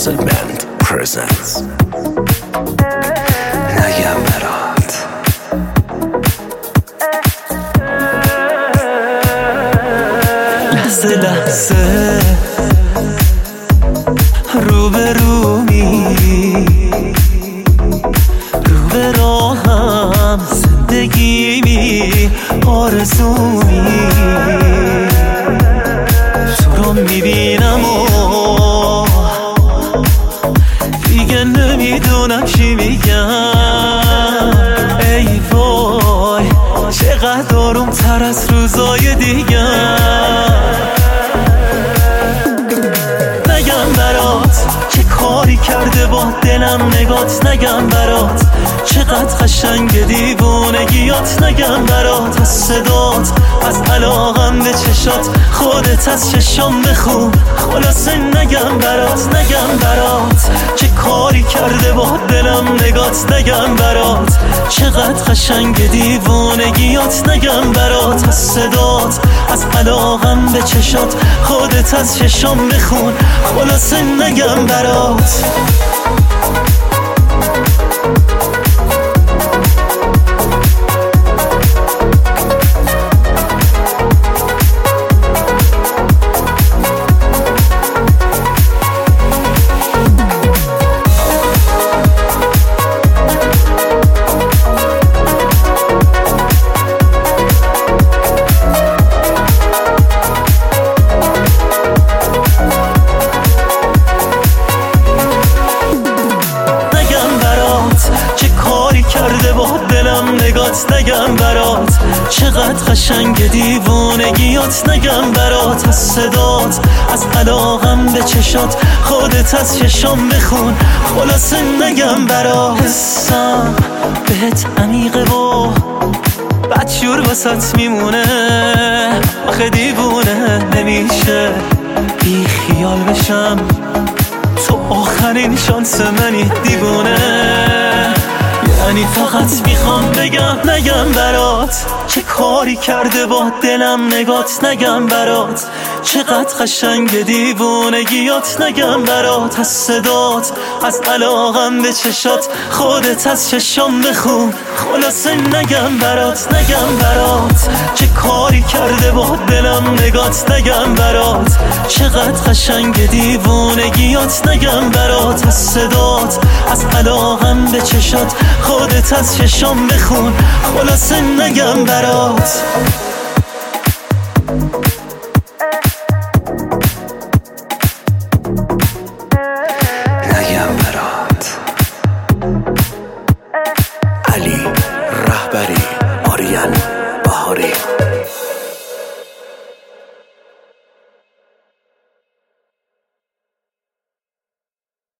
Puzzle Band presents نگم برات. لحظه لحظه روبرومی، رو به راهم زندگیمی، آرزومی، تو رو میبینم و دیگه نمیدونم چی میگم. ای وای چقدر آروم تر از روزای دیگه. نگم برات چه کاری کرده با دلم نگات، نگم برات چقدر قشنگ دیوونگیات، نگم برات از صدات، از علاقم به چشات، خودت از چشام بخون. خلاصه نگم برات، نگم برات چه کاری کرده با دلم نگات، نگم برات چقدر قشنگ دیوونگیات، نگم برات از صدات، از علاقم به چشات، خودت از چشام بخون. خلاصه نگم برات. کرده با دلم نگات، نگم برات چقدر قشنگ دیوونگیات، نگم برات از صدات، از علاقم به چشات، خودت از چشام بخون. خلاصه نگم برات. حسم بهت عمیقه و بدجور واسات میمونه، آخه دیوونه نمیشه بی خیال بشم، تو آخرین شانس منی دیوونه. یعنی فقط میخوام بگم نگم برات چه کاری کرده با دلم نگات، نگم برات چقدر قشنگ دیوونگیات، نگم برات از صدات، از علاقم به چشات، خودت از چشام بخون. خلاصه نگم برات، نگم برات چه کاری کرده با دلم نگات، نگم برات چقدر قشنگ دیوونگیات، نگم برات از صدات، از علاقم به چشات، خودت از چشام بخون. خلاصه نگم برات. نگم برات. علی رهبری، آریان